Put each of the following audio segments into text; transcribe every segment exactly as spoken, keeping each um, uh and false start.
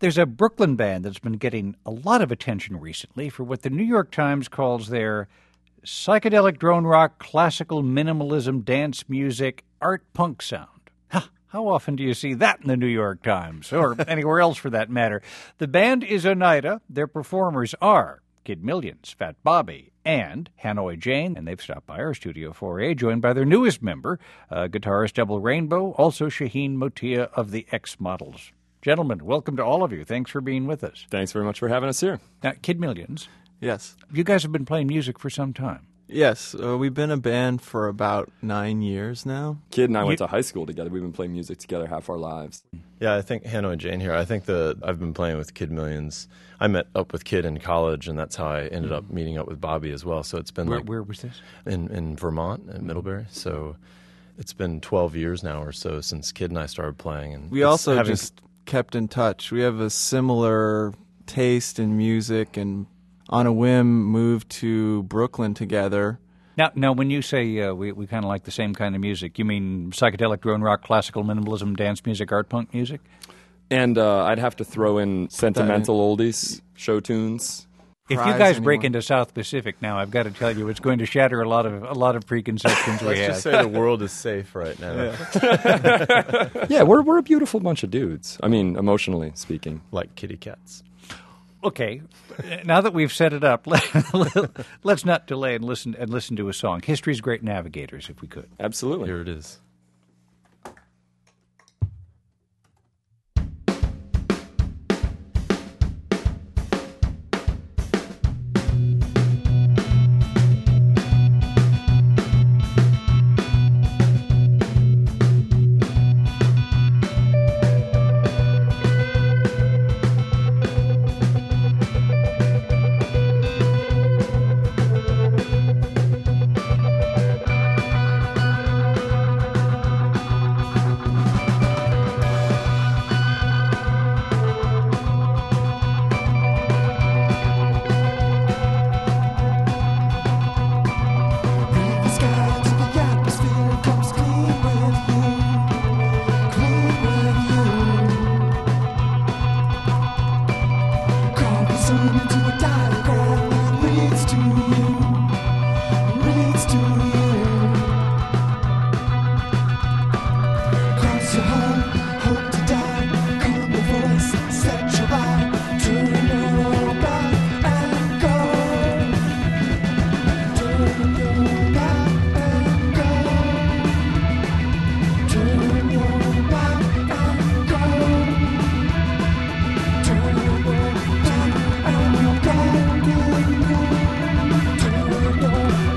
There's a Brooklyn band that's been getting a lot of attention recently for what the New York Times calls their psychedelic drone rock, classical minimalism, dance music, art punk sound. Huh, how often do you see that in the New York Times, or anywhere else for that matter? The band is Oneida. Their performers are Kid Millions, Fat Bobby, and Hanoi Jane, and they've stopped by our Studio four A, joined by their newest member, uh, guitarist Double Rainbow, also Shaheen Motia of the X Models. Gentlemen, welcome to all of you. Thanks for being with us. Thanks very much for having us here. Now, Kid Millions. Yes. You guys have been playing music for some time. Yes. Uh, we've been a band for about nine years now. Kid and I You- went to high school together. We've been playing music together half our lives. Yeah, I think Hanoi Jane here. I think the I've been playing with Kid Millions. I met up with Kid in college, and that's how I ended up meeting up with Bobby as well. So it's been Where, like where was this? in, in Vermont, in Middlebury. So it's been twelve years now or so since Kid and I started playing. And We it's also having- just kept in touch. We have a similar taste in music, and on a whim moved to Brooklyn together. Now, now, when you say uh, we, we kind of like the same kind of music, you mean psychedelic drone rock, classical minimalism, dance music, art punk music? And uh, I'd have to throw in sentimental oldies, show tunes. If you Prize guys break anyone? into South Pacific now, I've got to tell you, it's going to shatter a lot of a lot of preconceptions we Let's have. just say the world is safe right now, Yeah, we're we're a beautiful bunch of dudes. I mean, emotionally speaking. like kitty cats. Okay, now that we've set it up, let, let's not delay and listen and listen to a song. History's Great Navigators, if we could. Absolutely. Here it is. The sky to the atmosphere comes clean with you, clean with you. Carve the sun into a diagram that leads to you, leads to you. Cross your heart, hope to die. Calm your voice, set your eye. Turn your back and go. Turn your back and go. Turn your back and go. Turn your back and go. Turn your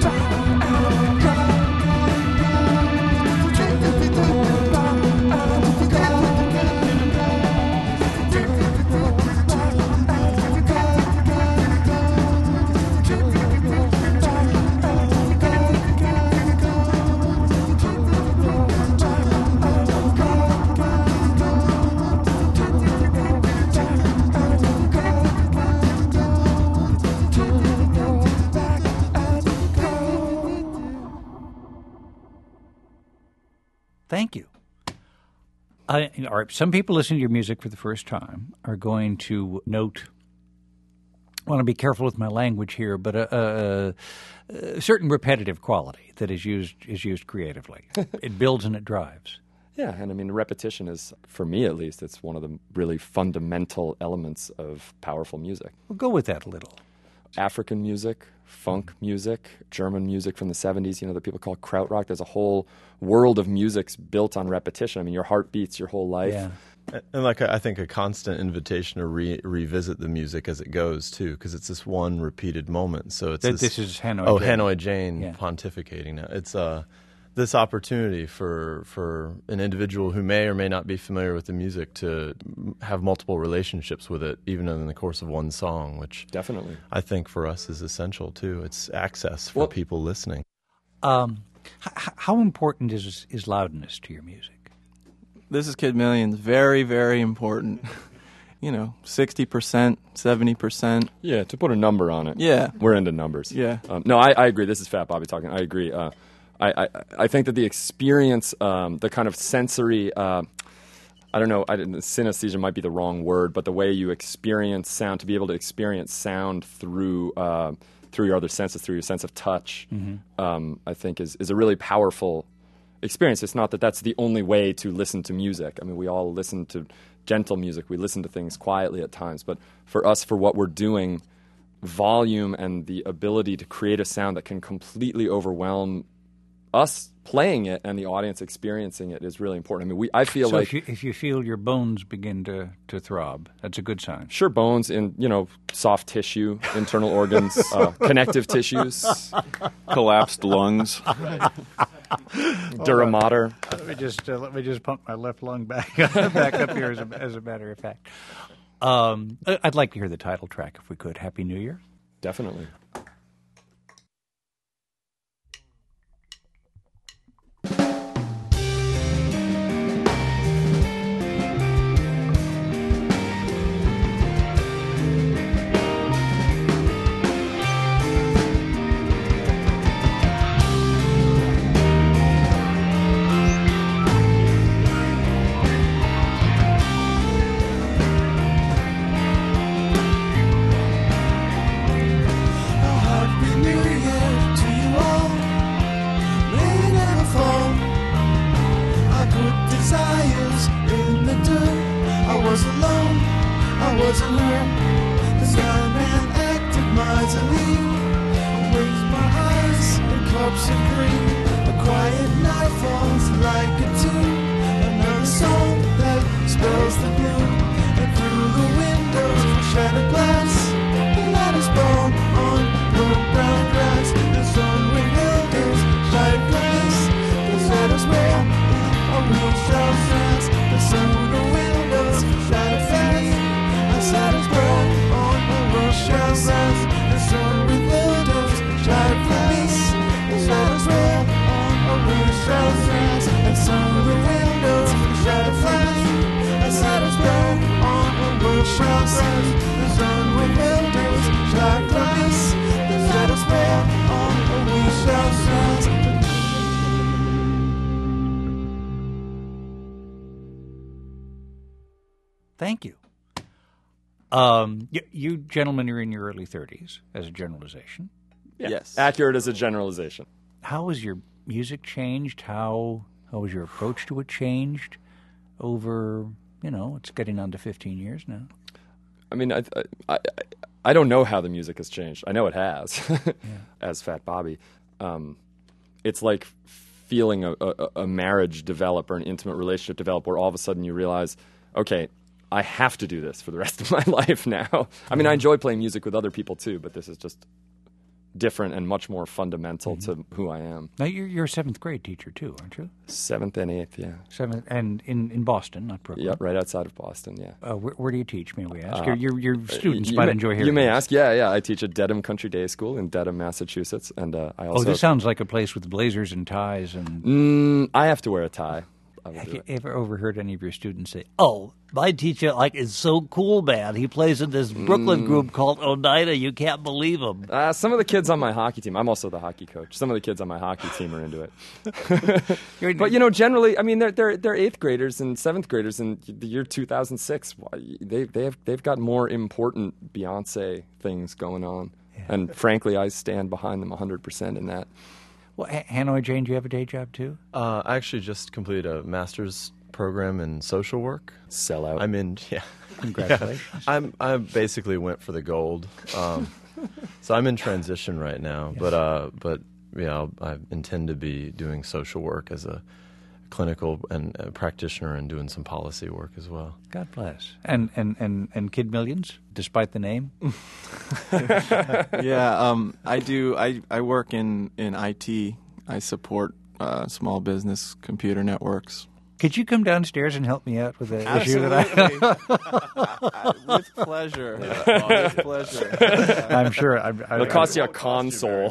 Thank you. I, you know, all right, some people listening to your music for the first time are going to note, I want to be careful with my language here, but a, a, a certain repetitive quality that is used is used creatively. It builds and it drives. Yeah, and I mean, repetition is, for me at least, it's one of the really fundamental elements of powerful music. We'll go with that a little. African music, funk music, German music from the seventies, you know, that people call krautrock. There's a whole world of music's built on repetition. I mean, your heart beats your whole life. Yeah. And like I think a constant invitation to re- revisit the music as it goes too, because it's this one repeated moment. So it's Th- this, this is Hanoi Oh, Jane. Hanoi Jane Yeah. pontificating now. It's uh, this opportunity for for an individual who may or may not be familiar with the music to m- have multiple relationships with it, even in the course of one song, which Definitely. I think for us is essential too. It's access for Well- people listening. Um, h- how important is is loudness to your music? This is Kid Millions. Very, very important. You know, sixty percent, seventy percent. Yeah, to put a number on it. Yeah. We're into numbers. Yeah. Um, no, I, I agree. This is Fat Bobby talking. I agree. Uh, I, I, I think that the experience, um, the kind of sensory, uh, I don't know, I didn't, synesthesia might be the wrong word, but the way you experience sound, to be able to experience sound through uh, through your other senses, through your sense of touch, mm-hmm. um, I think is, is a really powerful experience. It's not that that's the only way to listen to music. I mean, we all listen to gentle music. We listen to things quietly at times. But for us, for what we're doing, volume and the ability to create a sound that can completely overwhelm us playing it and the audience experiencing it is really important. I mean, we I feel so like if you, if you feel your bones begin to, to throb, that's a good sign. sure, bones in, you know, soft tissue, internal organs, uh, connective tissues, Collapsed lungs. dura mater. Let me just uh, let me just pump my left lung back back up here as a, as a matter of fact. Um, I- I'd like to hear the title track if we could. Happy New Year. Definitely. Happy New Year to you all. May it never fall. I put desires in the dirt. I was alone, I wasn't hurt. The Sandman acted miserly. I raised my eyes in cups of green. A quiet night falls like a tune. Another song that spells the gloom. And through the windows, shattered glass. The light is born on broke brown grass. The sun reveals light glass. The shadows wear a real shell glass. The sun through the windows shattered fast. The shadows born on a real shell glass. The sun reveals light glass. The shadows wear on a real shell glass. The sun through the windows shattered fast. The shadows born on a real shell glass. The sun reveals light glass. The shadows wear on a real shell glass. Thank you. Um, you, you gentlemen are in your early thirties, as a generalization. Yeah. Yes. Accurate as a generalization. How has your music changed? How how has your approach to it changed over, you know, it's getting on to fifteen years now? I mean, I, I, I, I don't know how the music has changed. I know it has, as Fat Bobby. Um, it's like feeling a, a, a marriage develop or an intimate relationship develop where all of a sudden you realize, okay, I have to do this for the rest of my life now. I mean, I enjoy playing music with other people too, but this is just different and much more fundamental Mm-hmm. to who I am. Now, you're, you're a seventh grade teacher too, aren't you? Seventh and eighth, yeah. Seventh, and in, in Boston, not Brooklyn. Yep, right outside of Boston, yeah. Uh, where, where do you teach, may we ask? your, your, your students You might may- enjoy hearing You may this. ask, yeah, yeah. I teach at Dedham Country Day School in Dedham, Massachusetts, and uh, I Oh, also. this sounds like a place with blazers and ties. And Mm, I have to wear a tie. I will have do you it. ever overheard any of your students say, "Oh, my teacher like is so cool, man. He plays in this Brooklyn Mm. group called Oneida. You can't believe him." Uh, some of the kids on my hockey team, I'm also the hockey coach. Some of the kids on my hockey team are into it. But, you know, generally, I mean, they're, they're, they're eighth graders and seventh graders in the year two thousand six. Why- They, they have, they've got more important Beyonce things going on. And frankly, I stand behind them one hundred percent in that. Well, Ha- Hanoi Jane, do you have a day job too? Uh, I actually just completed a master's program in social work. Sell out. I'm in, yeah. Congratulations. I'm I basically went for the gold. Um, so I'm in transition right now, but uh, but yeah, I'll, I intend to be doing social work as a clinical and a practitioner and doing some policy work as well. God bless. And and and and Kid Millions, despite the name. Yeah, um, I do. I, I work in, in I T. I support uh, small business computer networks. Could you come downstairs and help me out with the issue that I? With pleasure. With pleasure. I'm sure. I'm, I'm, It'll cost you a console.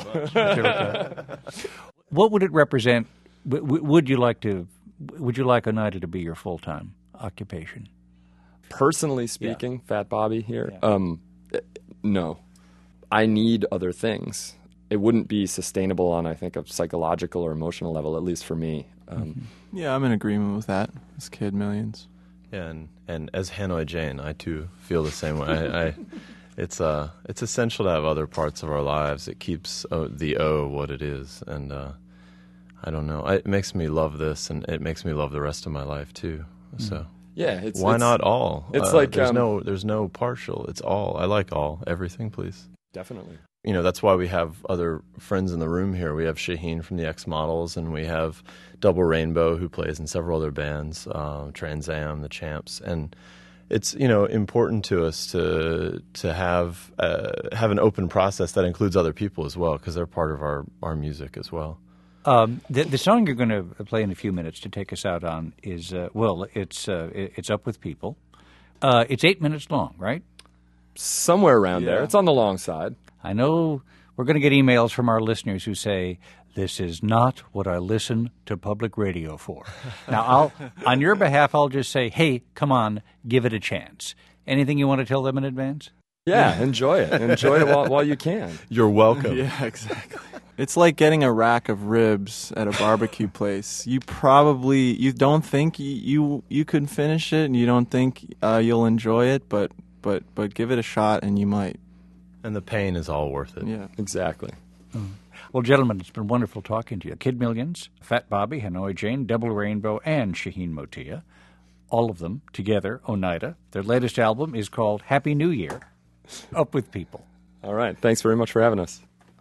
What would it represent? W- w- would you like to? Would you like Oneida to be your full time occupation? Personally speaking, Fat Bobby here, um, eh, no. I need other things. It wouldn't be sustainable on, I think, a psychological or emotional level, at least for me. Um, Yeah, I'm in agreement with that. It's Kid Millions. Yeah, and, and as Hanoi Jane, I too feel the same way. I, I, it's uh, it's essential to have other parts of our lives. It keeps uh, the O what it is, and uh, I don't know. I, it makes me love this, and it makes me love the rest of my life too. So Yeah, it's why it's, not all? It's Uh, like there's um, no there's no partial. It's all. I like all. Everything, please. definitely. You know, that's why we have other friends in the room here. We have Shaheen from the X Models, and we have Double Rainbow, who plays in several other bands, uh, Trans Am, the Champs, and it's, you know, important to us to to have uh, have an open process that includes other people as well, because they're part of our, our music as well. Um, the, the song you're going to play in a few minutes to take us out on is uh, well, it's uh, it's Up With People. Uh, it's eight minutes long, right? Somewhere around there. Yeah. It's on the long side. I know we're going to get emails from our listeners who say, this is not what I listen to public radio for. Now, I'll, on your behalf, I'll just say, hey, come on, give it a chance. Anything you want to tell them in advance? Yeah, enjoy it. Enjoy it while, while you can. You're welcome. Yeah, exactly. It's like getting a rack of ribs at a barbecue place. You probably you don't think you you, you could finish it, and you don't think uh, you'll enjoy it, but but but give it a shot, and you might. And the pain is all worth it. Yeah. Exactly. Well, gentlemen, it's been wonderful talking to you. Kid Millions, Fat Bobby, Hanoi Jane, Double Rainbow, and Shaheen Motia. All of them together, Oneida. Their latest album is called Happy New Year. Up With People. All right. Thanks very much for having us.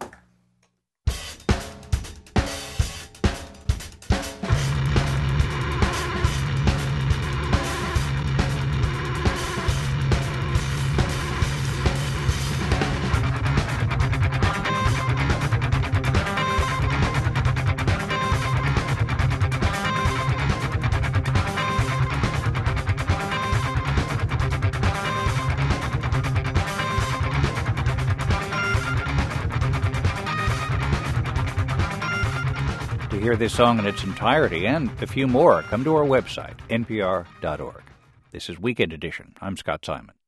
To hear this song in its entirety and a few more, come to our website, n p r dot org. This is Weekend Edition. I'm Scott Simon.